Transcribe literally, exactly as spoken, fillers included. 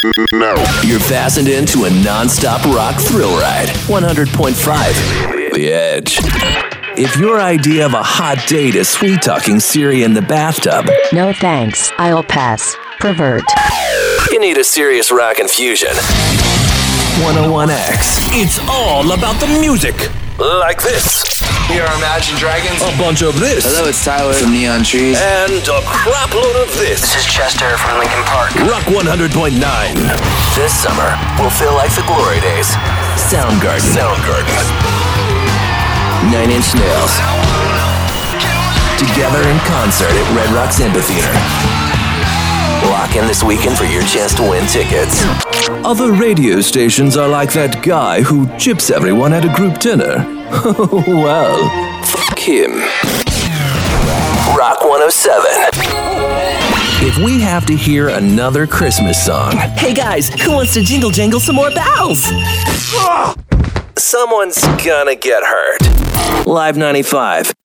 now. You're fastened into a non-stop rock thrill ride. one hundred point five The Edge. If your idea of a hot date is sweet-talking Siri in the bathtub... No thanks, I'll pass. Pervert. You need a serious rock infusion. one oh one X. It's all about the music. Like this. We are Imagine Dragons. A bunch of this. Hello, it's Tyler from Neon Trees. And a crap load of this. This is Chester from Linkin Park. Rock one hundred point nine. This summer will feel like the glory days. Soundgarden. Soundgarden. Nine Inch Nails. Together in concert at Red Rocks Amphitheater. Lock in this weekend for your chance to win tickets. Other radio stations are like that guy who chips everyone at a group dinner. Well, fuck him. Rock one oh seven. If we have to hear another Christmas song... Hey guys, who wants to jingle jangle some more bells? Someone's gonna get hurt. Live ninety-five.